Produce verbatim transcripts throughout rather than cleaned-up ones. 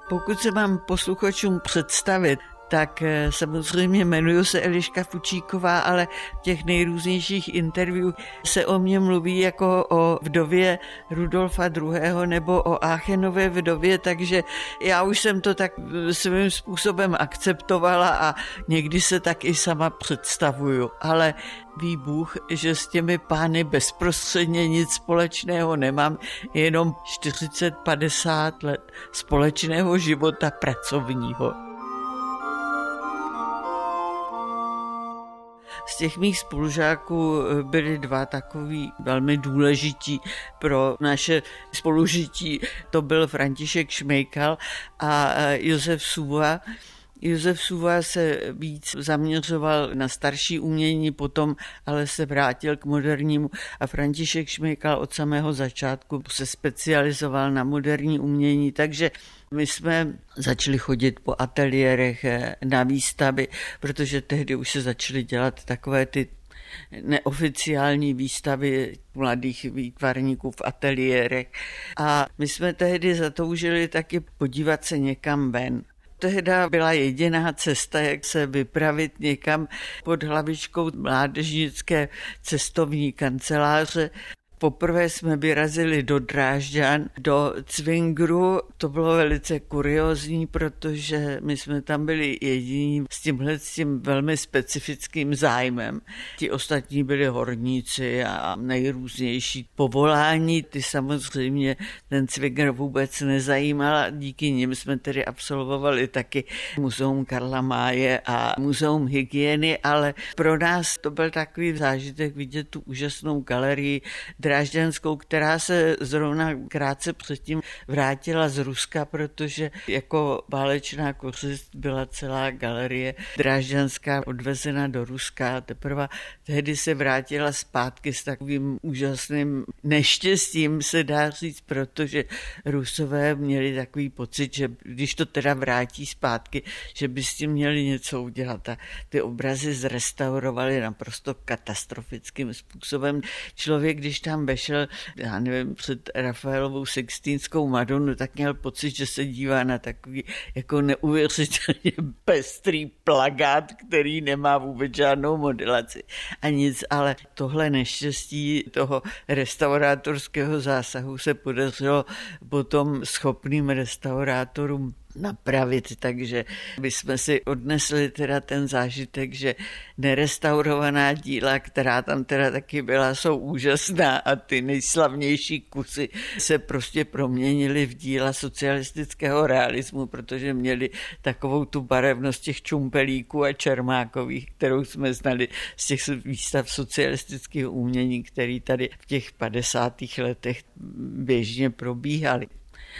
Pokud se mám posluchačům představit, tak samozřejmě jmenuji se Eliška Fučíková, ale v těch nejrůznějších interview se o mně mluví jako o vdově Rudolfa druhého. nebo o Áchenově vdově, takže já už jsem to tak svým způsobem akceptovala a někdy se tak i sama představuju. Ale ví Bůh, že s těmi pány bezprostředně nic společného nemám, jenom čtyřicet padesát let společného života pracovního. Z těch mých spolužáků byli dva takový velmi důležití pro naše spolužití. To byl František Šmejkal a Josef Sůva. Josef Sůva se víc zaměřoval na starší umění, potom ale se vrátil k modernímu a František Šmejkal od samého začátku se specializoval na moderní umění, takže my jsme začali chodit po ateliérech na výstavy, protože tehdy už se začaly dělat takové ty neoficiální výstavy mladých výtvarníků v ateliérech. A my jsme tehdy zatoužili taky podívat se někam ven. Tehda byla jediná cesta, jak se vypravit někam pod hlavičkou mládežnické cestovní kanceláře. Poprvé jsme vyrazili do Drážďan, do Cvingru. To bylo velice kuriózní, protože my jsme tam byli jediní s tímhle s tím velmi specifickým zájmem. Ti ostatní byli horníci a nejrůznější povolání. Ty samozřejmě ten Cvingr vůbec nezajímal. Díky nim jsme tedy absolvovali taky Muzeum Karla Máje a Muzeum hygieny, ale pro nás to byl takový zážitek vidět tu úžasnou galerii drážďanskou, která se zrovna krátce předtím vrátila z Ruska, protože jako válečná kořist byla celá galerie drážďanská odvezena do Ruska. Teprve tehdy se vrátila zpátky s takovým úžasným neštěstím, se dá říct, protože Rusové měli takový pocit, že když to teda vrátí zpátky, že by s tím měli něco udělat. A ty obrazy zrestaurovali naprosto katastrofickým způsobem. Člověk, když tam vešel, já nevím, před Rafaelovou Sixtínskou Madonu, tak měl pocit, že se dívá na takový jako neuvěřitelně pestrý plakát, který nemá vůbec žádnou modelaci a nic, ale tohle neštěstí toho restaurátorského zásahu se podařilo potom schopným restaurátorům napravit, takže my jsme si odnesli teda ten zážitek, že nerestaurovaná díla, která tam teda taky byla, jsou úžasná a ty nejslavnější kusy se prostě proměnily v díla socialistického realismu, protože měli takovou tu barevnost těch Čumpelíků a Čermákových, kterou jsme znali z těch výstav socialistického umění, který tady v těch padesátých letech běžně probíhaly.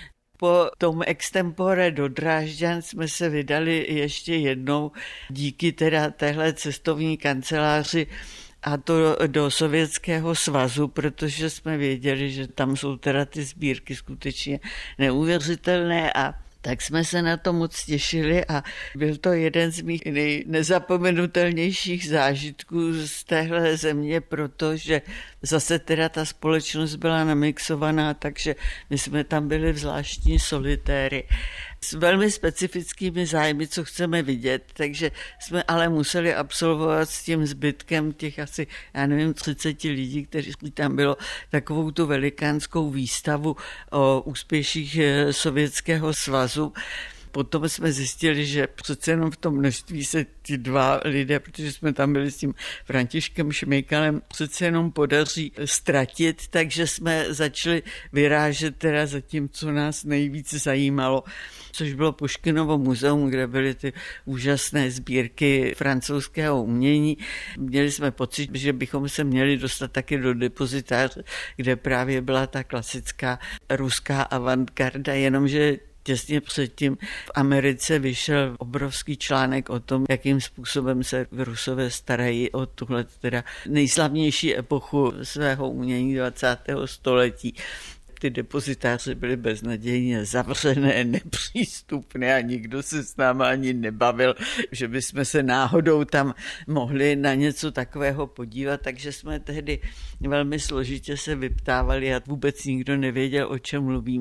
Po tom extempore do Drážďan jsme se vydali ještě jednou díky teda téhle cestovní kanceláři a to do Sovětského svazu, protože jsme věděli, že tam jsou teda ty sbírky skutečně neuvěřitelné a tak jsme se na to moc těšili a byl to jeden z mých nezapomenutelnějších zážitků z téhle země, protože zase teda ta společnost byla namixovaná, takže my jsme tam byli v zvláštní solitéry s velmi specifickými zájmy, co chceme vidět, takže jsme ale museli absolvovat s tím zbytkem těch asi, já nevím, třicet lidí, kteří tam bylo, takovou tu velikánskou výstavu o úspěších Sovětského svazu. Potom jsme zjistili, že přece jenom v tom množství se ty dva lidé, protože jsme tam byli s tím Františkem Šmejkalem, přece jenom podaří ztratit, takže jsme začali vyrážet teda za tím, co nás nejvíc zajímalo, což bylo Puškinovo muzeum, kde byly ty úžasné sbírky francouzského umění. Měli jsme pocit, že bychom se měli dostat taky do depozitáře, kde právě byla ta klasická ruská avantgarda, jenomže těsně předtím v Americe vyšel obrovský článek o tom, jakým způsobem se Rusové starají o tuhle teda nejslavnější epochu svého umění dvacátého století. Ty depozitáře byly beznadějně zavřené, nepřístupné a nikdo se s námi ani nebavil, že bychom se náhodou tam mohli na něco takového podívat, takže jsme tehdy velmi složitě se vyptávali a vůbec nikdo nevěděl, o čem mluvíme.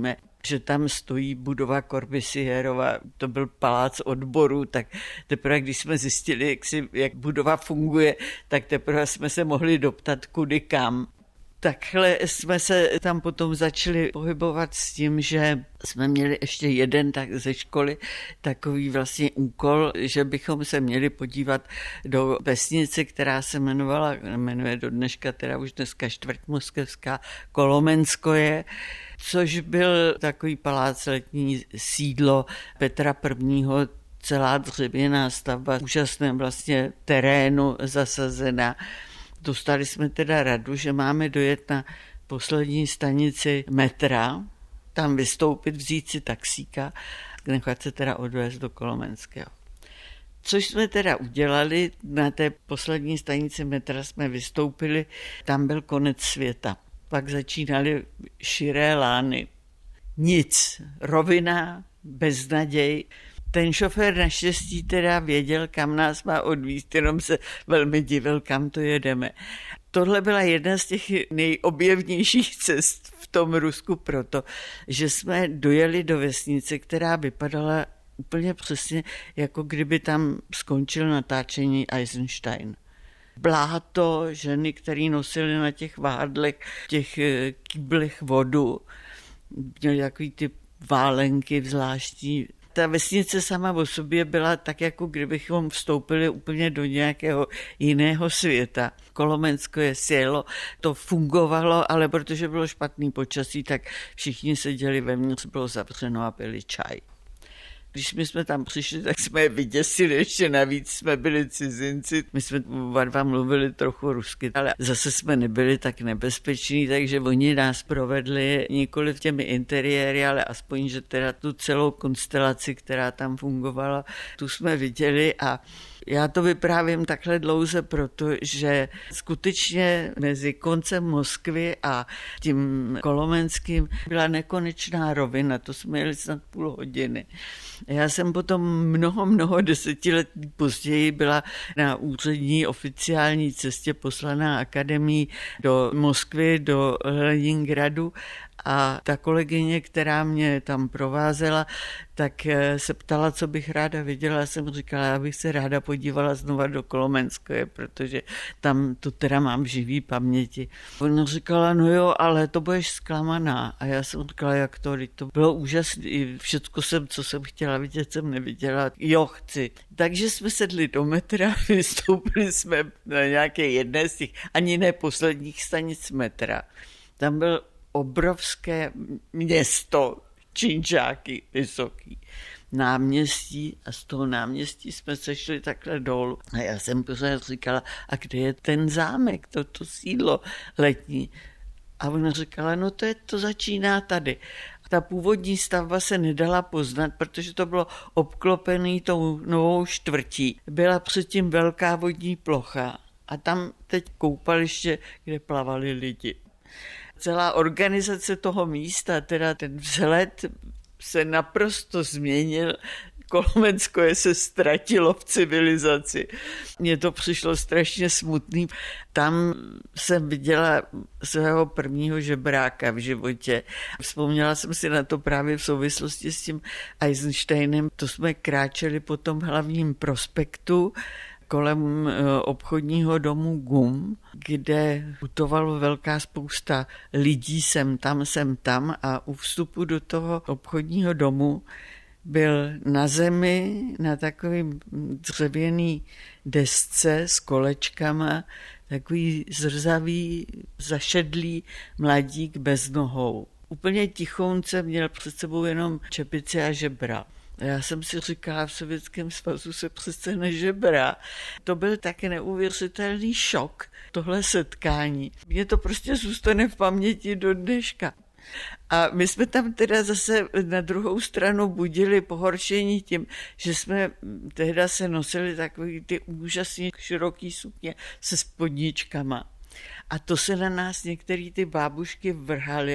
že tam stojí budova Corbusierova, to byl palác odborů, tak teprve, když jsme zjistili, jak, si, jak budova funguje, tak teprve jsme se mohli doptat kudy kam. Takhle jsme se tam potom začali pohybovat s tím, že jsme měli ještě jeden tak ze školy takový vlastně úkol, že bychom se měli podívat do vesnice, která se jmenovala, jmenuje do dneška, teda už dneska čtvrť moskevská, Kolomenskoje, což byl takový palác, letní sídlo Petra prvního, celá dřevěná stavba, úžasném vlastně terénu zasazená. Dostali jsme teda radu, že máme dojet na poslední stanici metra, tam vystoupit, vzít si taxíka, nechat se teda odvést do Kolomenského. Což jsme teda udělali, na té poslední stanici metra jsme vystoupili, tam byl konec světa. Pak začínaly širé lány. Nic, rovina, beznaděj. Ten šofér naštěstí teda věděl, kam nás má odvízt, jenom se velmi divil, kam to jedeme. Tohle byla jedna z těch nejobjevnějších cest v tom Rusku proto, že jsme dojeli do vesnice, která vypadala úplně přesně, jako kdyby tam skončil natáčení Eisenstein. Bláto, ženy, které nosily na těch vádlech, těch kýblech vodu, měly takový ty válenky zvláštní. Ta vesnice sama o sobě byla tak, jako kdybychom vstoupili úplně do nějakého jiného světa. Kolomensko je sjelo, to fungovalo, ale protože bylo špatný počasí, tak všichni seděli vevnitř, bylo zavřeno a pili čaj. Když my jsme tam přišli, tak jsme je vyděsili, ještě navíc jsme byli cizinci. My jsme oba dva mluvili trochu rusky, ale zase jsme nebyli tak nebezpeční, takže oni nás provedli nikoli v těmi interiéry, ale aspoň, že teda tu celou konstelaci, která tam fungovala, tu jsme viděli a já to vyprávím takhle dlouze, protože skutečně mezi koncem Moskvy a tím Kolomenským byla nekonečná rovina, to jsme jeli snad půl hodiny. Já jsem potom mnoho, mnoho desetiletí později byla na úřední oficiální cestě poslaná akademií do Moskvy, do Leningradu a ta kolegyně, která mě tam provázela, tak se ptala, co bych ráda viděla. Já jsem říkala, já bych se ráda podívala znova do Kolomenskoje, protože tam to teda mám živý paměti. Ona říkala, no jo, ale to budeš zklamaná. A já jsem říkala, jak to, to bylo úžasné. Všecko jsem, co jsem chtěla vidět, jsem neviděla. Jo, chci. Takže jsme sedli do metra, vystoupili jsme na nějaké jedné z těch, ani ne posledních stanic metra. Tam byl obrovské město, činžáky vysoký, náměstí a z toho náměstí jsme se šli takhle dolů. A já jsem pořád říkala, a kde je ten zámek, to, to sídlo letní? A ona říkala, no to, je, to začíná tady. A ta původní stavba se nedala poznat, protože to bylo obklopený tou novou čtvrtí. Byla předtím velká vodní plocha a tam teď koupaliště, kde plavali lidi. Celá organizace toho místa, teda ten vzhled se naprosto změnil. Kolomenskoje se ztratilo v civilizaci. Mně to přišlo strašně smutný. Tam jsem viděla svého prvního žebráka v životě. Vzpomněla jsem si na to právě v souvislosti s tím Eisensteinem. To jsme kráčeli po tom hlavním prospektu kolem obchodního domu Gum, kde putovalo velká spousta lidí sem tam, sem tam a u vstupu do toho obchodního domu byl na zemi na takovým dřevěný desce s kolečkama takový zrzavý, zašedlý mladík bez nohou. Úplně tichounce měl před sebou jenom čepici a žebra. Já jsem si říkala, v Sovětském svazu se přece nežebrá. To byl taky neuvěřitelný šok, tohle setkání. Mně to prostě zůstane v paměti do dneška. A my jsme tam teda zase na druhou stranu budili pohoršení tím, že jsme tehda se nosili takový ty úžasně široký sukně se spodničkama. A to se na nás některé ty bábušky vrhaly a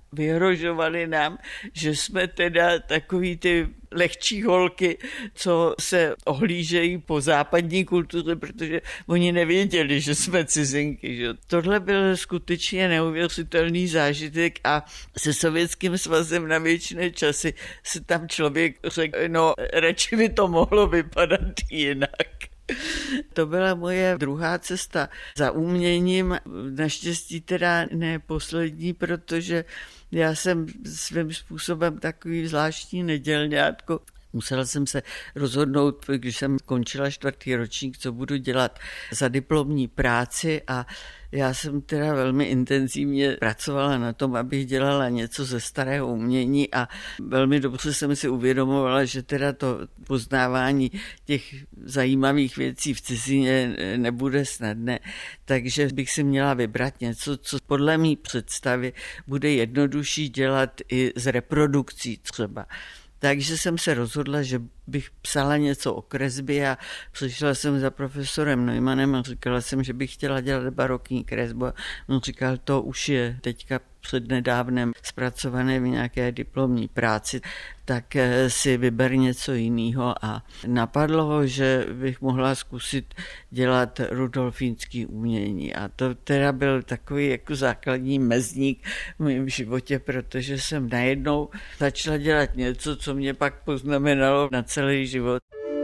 vyhrožovali nám, že jsme teda takový ty lehčí holky, co se ohlížejí po západní kultuře, protože oni nevěděli, že jsme cizinky. Že? Tohle byl skutečně neuvěřitelný zážitek a se Sovětským svazem na věčné časy se tam člověk řekl, no radši by to mohlo vypadat jinak. To byla moje druhá cesta za uměním, naštěstí teda ne poslední, protože já jsem svým způsobem takový zvláštní nedělňátko. Musela jsem se rozhodnout, když jsem končila čtvrtý ročník, co budu dělat za diplomní práci a já jsem teda velmi intenzivně pracovala na tom, abych dělala něco ze starého umění a velmi dobře jsem si uvědomovala, že teda to poznávání těch zajímavých věcí v cizině nebude snadné, takže bych si měla vybrat něco, co podle mý představy bude jednodušší dělat i z reprodukcí třeba. Takže jsem se rozhodla, že bych psala něco o kresbě a přišla jsem za profesorem Neumannem a říkala jsem, že bych chtěla dělat barokní kresbu. On říkal, to už je teďka přednedávnem zpracované v nějaké diplomní práci, tak si vyber něco jiného a napadlo ho, že bych mohla zkusit dělat rudolfínský umění a to teda byl takový jako základní mezník v mém životě, protože jsem najednou začala dělat něco, co mě pak poznamenalo na celý život.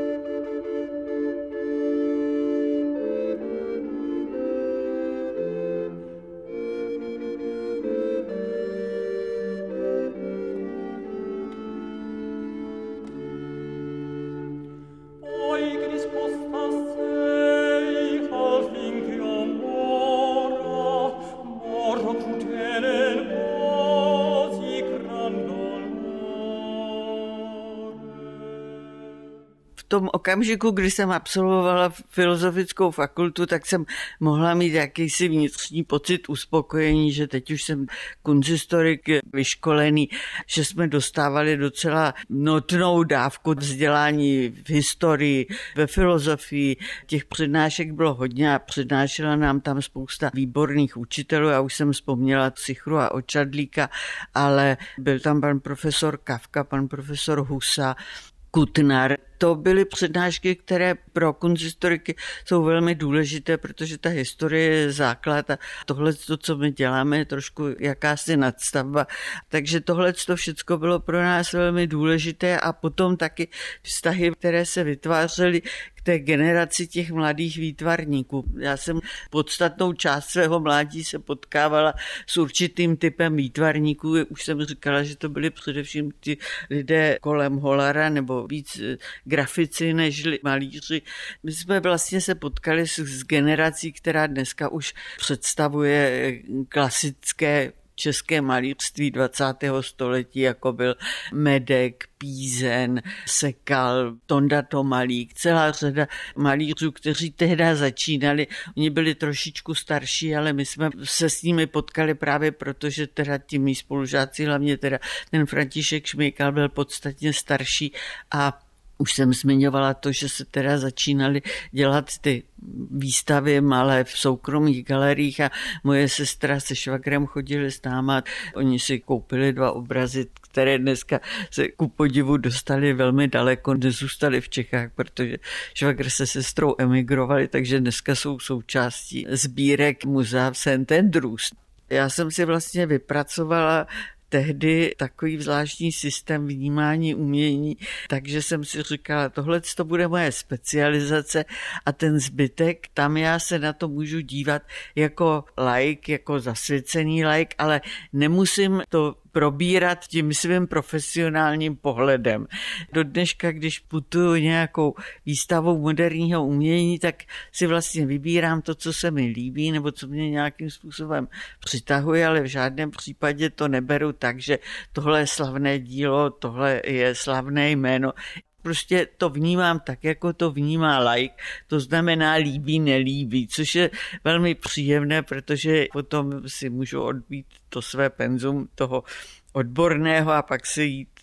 V tom okamžiku, kdy jsem absolvovala filozofickou fakultu, tak jsem mohla mít jakýsi vnitřní pocit uspokojení, že teď už jsem kunsthistorik vyškolený, že jsme dostávali docela notnou dávku vzdělání v historii, ve filozofii. Těch přednášek bylo hodně a přednášela nám tam spousta výborných učitelů. Já už jsem vzpomněla Cichru a Očadlíka, ale byl tam pan profesor Kafka, pan profesor Husa, Kutnar. To byly přednášky, které pro kunsthistoriky jsou velmi důležité, protože ta historie je základ a tohle, co my děláme, je trošku jakási nadstavba. Takže tohle všechno bylo pro nás velmi důležité a potom taky vztahy, které se vytvářely k té generaci těch mladých výtvarníků. Já jsem podstatnou část svého mládí se potkávala s určitým typem výtvarníků. Už jsem říkala, že to byly především ti lidé kolem Hollara nebo víc grafici než malíři. My jsme vlastně se potkali s, s generací, která dneska už představuje klasické české malířství dvacátého století, jako byl Medek, Pízen, Sekal, Tonda Tomalík, celá řada malířů, kteří tehdy začínali. Oni byli trošičku starší, ale my jsme se s nimi potkali právě proto, že teda ti mý spolužáci, hlavně teda ten František Šmejkal byl podstatně starší a už jsem zmiňovala to, že se teda začínaly dělat ty výstavy malé v soukromých galeriích a moje sestra se švagrem chodili s náma. Oni si koupili dva obrazy, které dneska se ku podivu dostali velmi daleko, nezůstali v Čechách, protože švagr se sestrou emigrovali, takže dneska jsou součástí sbírek muzea v Saint Andrews. Já jsem si vlastně vypracovala tehdy takový zvláštní systém vnímání umění, takže jsem si říkala, tohle to bude moje specializace a ten zbytek, tam já se na to můžu dívat jako laik, jako zasvěcený laik, ale nemusím to probírat tím svým profesionálním pohledem. Do dneška, když putuju nějakou výstavou moderního umění, tak si vlastně vybírám to, co se mi líbí nebo co mě nějakým způsobem přitahuje, ale v žádném případě to neberu tak, že tohle je slavné dílo, tohle je slavné jméno. Prostě to vnímám tak, jako to vnímá laik, to znamená líbí, nelíbí, což je velmi příjemné, protože potom si můžu odbít to své penzum toho odborného a pak si jít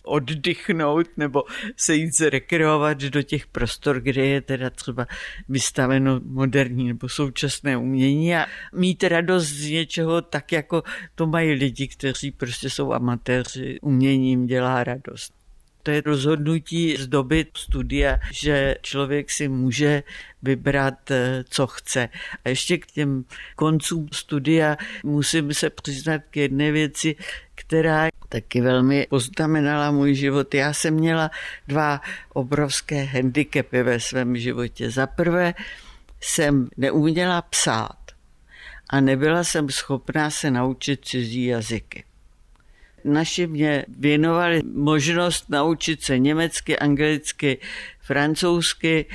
oddychnout nebo se jít zrekreovat do těch prostor, kde je teda třeba vystaveno moderní nebo současné umění a mít radost z něčeho tak, jako to mají lidi, kteří prostě jsou amatéři, uměním dělá radost. To je rozhodnutí z doby studia, že člověk si může vybrat, co chce. A ještě k těm koncům studia musím se přiznat k jedné věci, která taky velmi poznamenala můj život. Já jsem měla dva obrovské handicapy ve svém životě. Za prvé jsem neuměla psát a nebyla jsem schopná se naučit cizí jazyky. Naši mě věnovali možnost naučit se německy, anglicky, francouzsky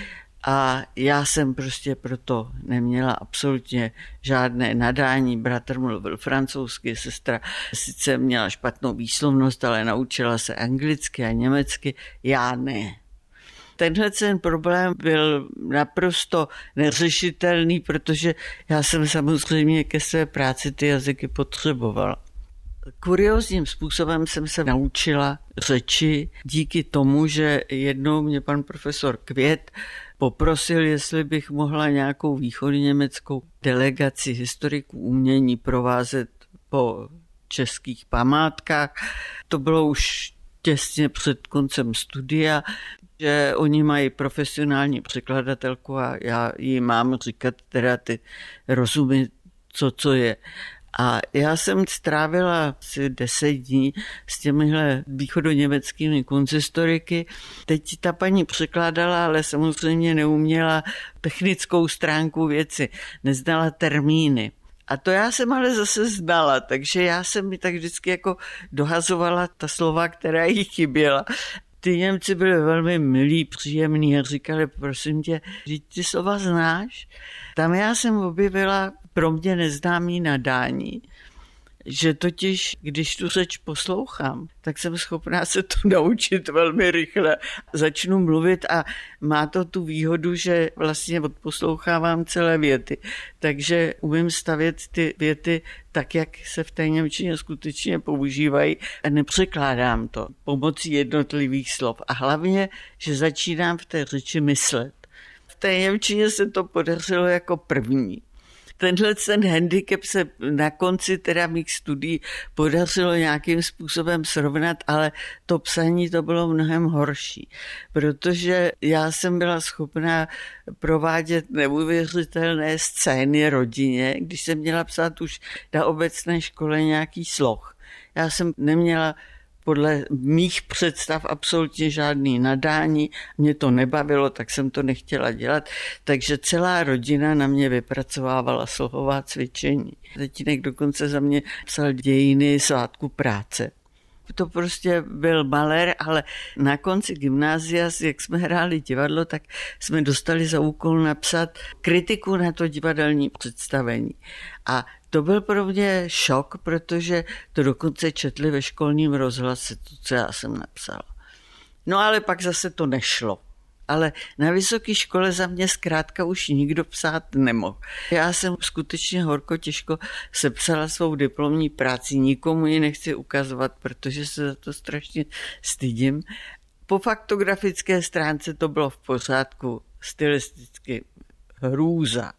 a já jsem prostě proto neměla absolutně žádné nadání. Bratr mluvil francouzsky, sestra sice měla špatnou výslovnost, ale naučila se anglicky a německy, já ne. Tenhle ten problém byl naprosto neřešitelný, protože já jsem samozřejmě ke své práci ty jazyky potřebovala. Kuriózním způsobem jsem se naučila řeči díky tomu, že jednou mě pan profesor Květ poprosil, jestli bych mohla nějakou východněmeckou delegaci historiků umění provázet po českých památkách. To bylo už těsně před koncem studia, že oni mají profesionální překladatelku a já jí mám říkat teda ty rozumy, co co je. A já jsem strávila asi deset dní s těmihle východoněmeckými konzistoriky. Teď ta paní překládala, ale samozřejmě neuměla technickou stránku věci, neznala termíny. A to já jsem ale zase znala, takže já jsem mi tak vždycky jako dohazovala ta slova, která jí chyběla. Ty Němci byli velmi milí, příjemní a říkali, prosím tě, vždyť ty slova znáš? Tam já jsem objevila pro mě neznámý nadání, že totiž, když tu řeč poslouchám, tak jsem schopná se to naučit velmi rychle. Začnu mluvit a má to tu výhodu, že vlastně odposlouchávám celé věty. Takže umím stavět ty věty tak, jak se v té němčině skutečně používají a nepřekládám to pomocí jednotlivých slov. A hlavně, že začínám v té řeči myslet. V té němčině se to podařilo jako první. Tenhle ten handicap se na konci teda mých studií podařilo nějakým způsobem srovnat, ale to psaní to bylo mnohem horší, protože já jsem byla schopná provádět neuvěřitelné scény rodině, když jsem měla psát už na obecné škole nějaký sloh. Já jsem neměla podle mých představ absolutně žádný nadání, mě to nebavilo, tak jsem to nechtěla dělat, takže celá rodina na mě vypracovávala slohová cvičení. Tatínek dokonce za mě psal dějiny svátku práce. To prostě byl malér, ale na konci gymnázia, jak jsme hráli divadlo, tak jsme dostali za úkol napsat kritiku na to divadelní představení. A to byl pro mě šok, protože to dokonce četli ve školním rozhlase, to, co já jsem napsala. No ale pak zase to nešlo. Ale na vysoké škole za mě zkrátka už nikdo psát nemohl. Já jsem skutečně horko těžko sepsala svou diplomní práci, nikomu ji nechci ukazovat, protože se za to strašně stydím. Po faktografické stránce to bylo v pořádku, stylisticky hrůza.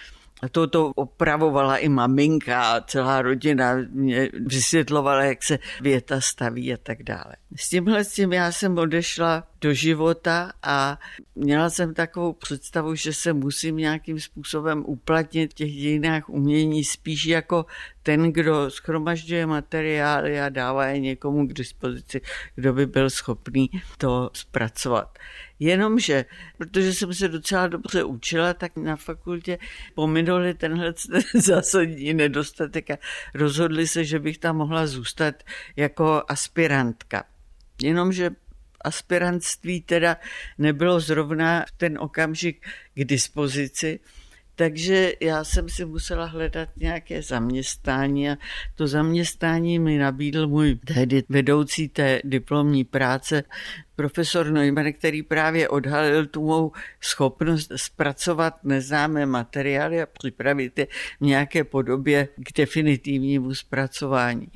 A toto opravovala i maminka a celá rodina mě vysvětlovala, jak se věta staví a tak dále. S tímhle s tím já jsem odešla do života a měla jsem takovou představu, že se musím nějakým způsobem uplatnit v těch dějinách umění spíš jako ten, kdo shromažďuje materiály a dává je někomu k dispozici, kdo by byl schopný to zpracovat. Jenomže, protože jsem se docela dobře učila, tak na fakultě pominuli tenhle zásadní nedostatek a rozhodli se, že bych tam mohla zůstat jako aspirantka. Jenomže aspirantství teda nebylo zrovna v ten okamžik k dispozici, takže já jsem si musela hledat nějaké zaměstnání a to zaměstnání mi nabídl můj tehdy vedoucí té diplomní práce, profesor Neumann, který právě odhalil tu mou schopnost zpracovat neznámé materiály a připravit je v nějaké podobě k definitivnímu zpracování.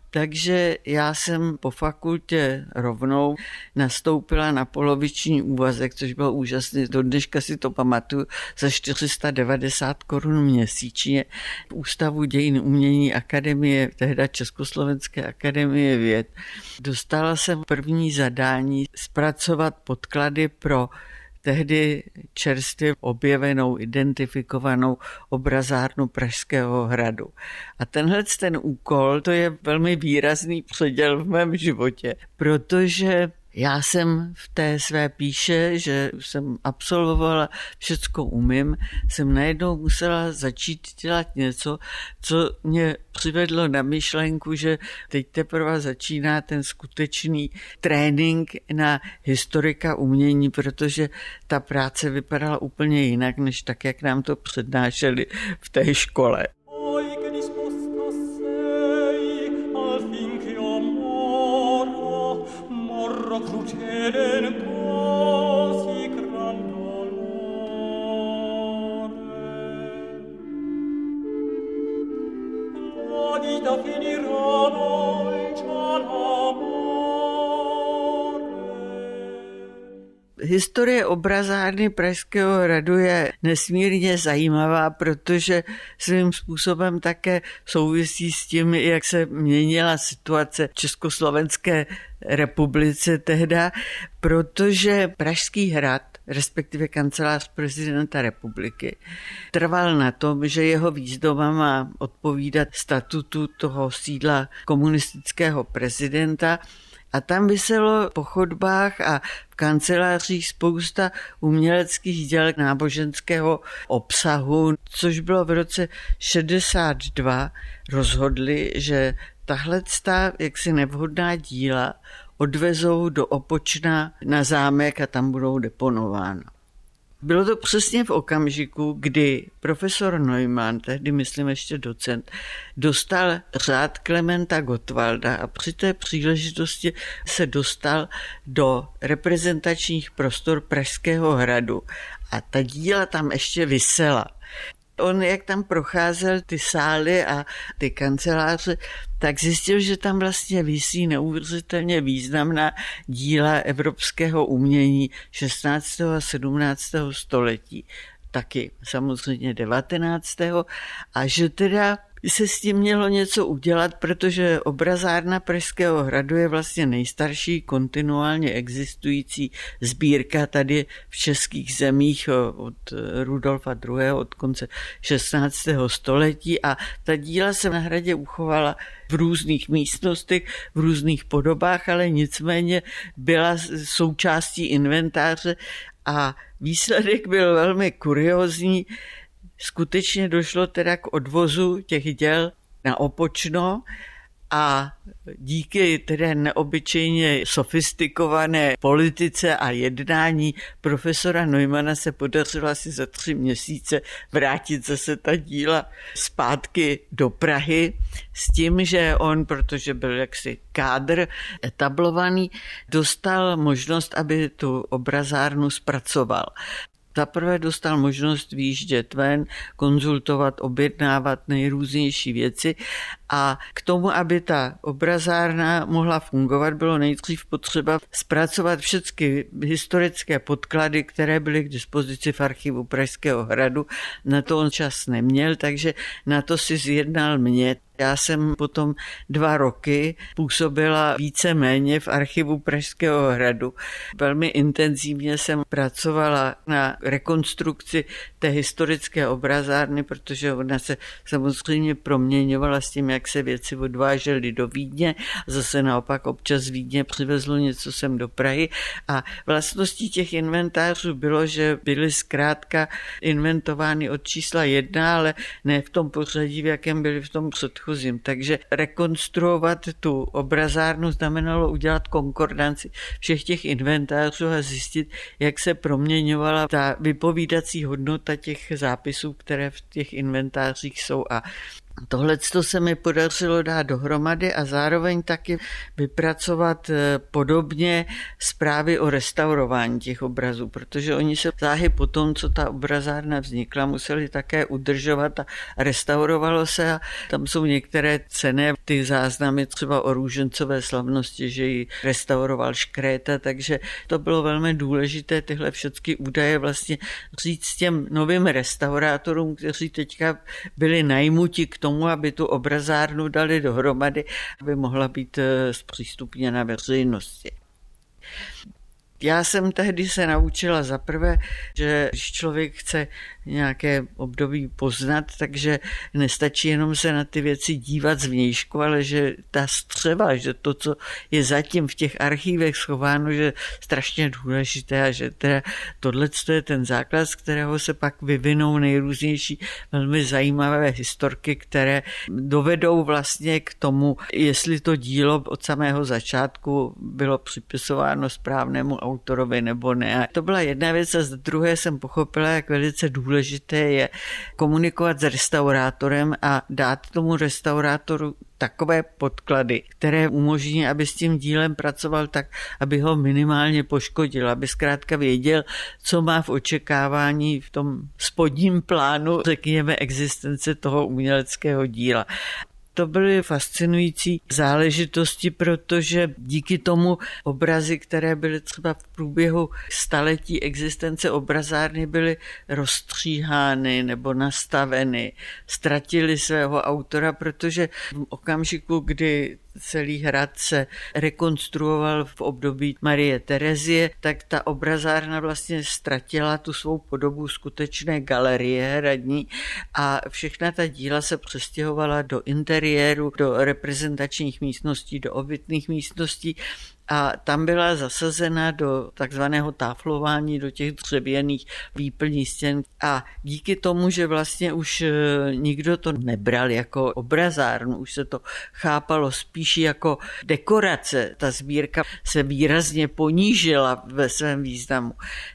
Takže já jsem po fakultě rovnou nastoupila na poloviční úvazek, což bylo úžasné. Do dneška si to pamatuju, za čtyři sta devadesát korun měsíčně v Ústavu dějin umění Akademie, tehda Československé akademie věd. Dostala jsem první zadání zpracovat podklady pro tehdy čerstvě objevenou, identifikovanou obrazárnu Pražského hradu. A tenhle ten úkol, to je velmi výrazný předěl v mém životě, protože já jsem v té své píše, že jsem absolvovala, všecko umím, jsem najednou musela začít dělat něco, co mě přivedlo na myšlenku, že teď teprve začíná ten skutečný trénink na historika umění, protože ta práce vypadala úplně jinak, než tak, jak nám to přednášeli v té škole. Historie obrazárny Pražského hradu je nesmírně zajímavá, protože svým způsobem také souvisí s tím, jak se měnila situace v Československé republice tehda, protože Pražský hrad, respektive kancelář prezidenta republiky, trval na tom, že jeho výzdoba má odpovídat statutu toho sídla komunistického prezidenta. A tam viselo po chodbách a v kancelářích spousta uměleckých děl náboženského obsahu, což bylo v roce šedesát dva rozhodli, že tahleta jaksi nevhodná díla odvezou do Opočna na zámek a tam budou deponována. Bylo to přesně v okamžiku, kdy profesor Neumann, tehdy myslím ještě docent, dostal řád Klementa Gottwalda a při té příležitosti se dostal do reprezentačních prostor Pražského hradu a ta díla tam ještě visela. On, jak tam procházel ty sály a ty kanceláře, tak zjistil, že tam vlastně visí neuvěřitelně významná díla evropského umění šestnáctého a sedmnáctého století. Taky samozřejmě devatenáctého a že teda se s tím mělo něco udělat, protože obrazárna Pražského hradu je vlastně nejstarší kontinuálně existující sbírka tady v českých zemích od Rudolfa druhého. od konce šestnáctého století a ta díla se na hradě uchovala v různých místnostech, v různých podobách, ale nicméně byla součástí inventáře a výsledek byl velmi kuriózní. Skutečně došlo teda k odvozu těch děl na Opočno a díky teda neobyčejně sofistikované politice a jednání profesora Neumanna se podařilo asi za tři měsíce vrátit zase ta díla zpátky do Prahy s tím, že on, protože byl jaksi kádr etablovaný, dostal možnost, aby tu obrazárnu zpracoval. Zaprvé dostal možnost výjíždět ven, konzultovat, objednávat nejrůznější věci a k tomu, aby ta obrazárna mohla fungovat, bylo nejdřív potřeba zpracovat všechny historické podklady, které byly k dispozici v archivu Pražského hradu. Na to on čas neměl, takže na to si zjednal mě. Já jsem potom dva roky působila víceméně v archivu Pražského hradu. Velmi intenzivně jsem pracovala na rekonstrukci té historické obrazárny, protože ona se samozřejmě proměňovala s tím, jak se věci odvážely do Vídně. Zase naopak občas z Vídně přivezlo něco sem do Prahy. A vlastností těch inventářů bylo, že byly zkrátka inventovány od čísla jedna, ale ne v tom pořadí, v jakém byly v tom předchozím. Takže rekonstruovat tu obrazárnu znamenalo udělat konkordanci všech těch inventářů a zjistit, jak se proměňovala ta vypovídací hodnota těch zápisů, které v těch inventářích jsou. A Tohleto se mi podařilo dát dohromady a zároveň taky vypracovat podobně zprávy o restaurování těch obrazů, protože oni se záhy po tom, co ta obrazárna vznikla, museli také udržovat a restaurovalo se a tam jsou některé cenné ty záznamy třeba o růžencové slavnosti, že ji restauroval Škréta, takže to bylo velmi důležité tyhle všechny údaje vlastně říct těm novým restaurátorům, kteří teďka byli najmuti k tomu, aby tu obrazárnu dali dohromady, aby mohla být zpřístupněna veřejnosti. Já jsem tehdy se naučila zaprvé, že když člověk chce nějaké období poznat, takže nestačí jenom se na ty věci dívat zvnějšku, ale že ta střeva, že to, co je zatím v těch archívech schováno, že je strašně důležité a že teda tohle je ten základ, z kterého se pak vyvinou nejrůznější velmi zajímavé historky, které dovedou vlastně k tomu, jestli to dílo od samého začátku bylo připisováno správnému autorovi nebo ne. A to byla jedna věc a z druhé jsem pochopila, jak velice důležité je komunikovat s restaurátorem a dát tomu restaurátoru takové podklady, které umožní, aby s tím dílem pracoval tak, aby ho minimálně poškodil, aby zkrátka věděl, co má v očekávání v tom spodním plánu, řekněme, existence toho uměleckého díla. To byly fascinující záležitosti, protože díky tomu obrazy, které byly třeba v průběhu staletí existence obrazárny, byly rozstříhány nebo nastaveny, ztratily svého autora, protože v okamžiku, kdy celý hrad se rekonstruoval v období Marie Terezie, tak ta obrazárna vlastně ztratila tu svou podobu skutečné galerie hradní a všechna ta díla se přestěhovala do interiéru, do reprezentačních místností, do obytných místností a tam byla zasazena do takzvaného táflování, do těch dřevěných výplní stěn. A díky tomu, že vlastně už nikdo to nebral jako obrazárnu, už se to chápalo spíš jako dekorace, ta sbírka se výrazně ponížila ve svém významu.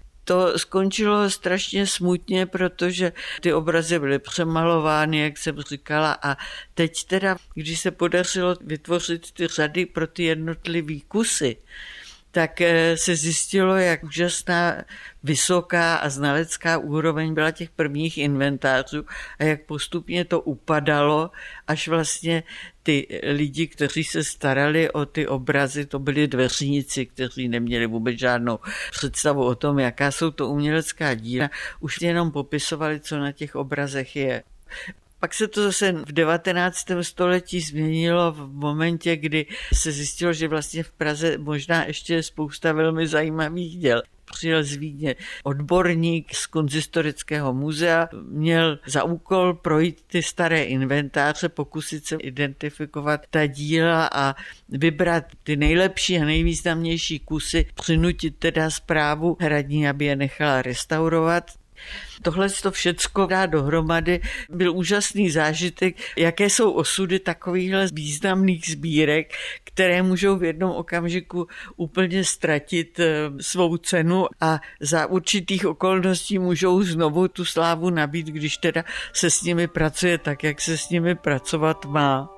To skončilo strašně smutně, protože ty obrazy byly přemalovány, jak jsem říkala, a teď teda, když se podařilo vytvořit ty řady pro ty jednotlivý kusy, tak se zjistilo, jak úžasná vysoká a znalecká úroveň byla těch prvních inventářů a jak postupně to upadalo, až vlastně ty lidi, kteří se starali o ty obrazy, to byli dveřníci, kteří neměli vůbec žádnou představu o tom, jaká jsou to umělecká díla, už jenom popisovali, co na těch obrazech je. Pak se to zase v devatenáctém století změnilo v momentě, kdy se zjistilo, že vlastně v Praze možná ještě je spousta velmi zajímavých děl. Přijel z Vídně odborník z konzistorického muzea, měl za úkol projít ty staré inventáře, pokusit se identifikovat ta díla a vybrat ty nejlepší a nejvýznamnější kusy, přinutit teda správu hradní, aby je nechala restaurovat. Tohle to všecko dá dohromady, byl úžasný zážitek, jaké jsou osudy takovýchhle významných sbírek, které můžou v jednom okamžiku úplně ztratit svou cenu a za určitých okolností můžou znovu tu slávu nabít, když teda se s nimi pracuje tak, jak se s nimi pracovat má.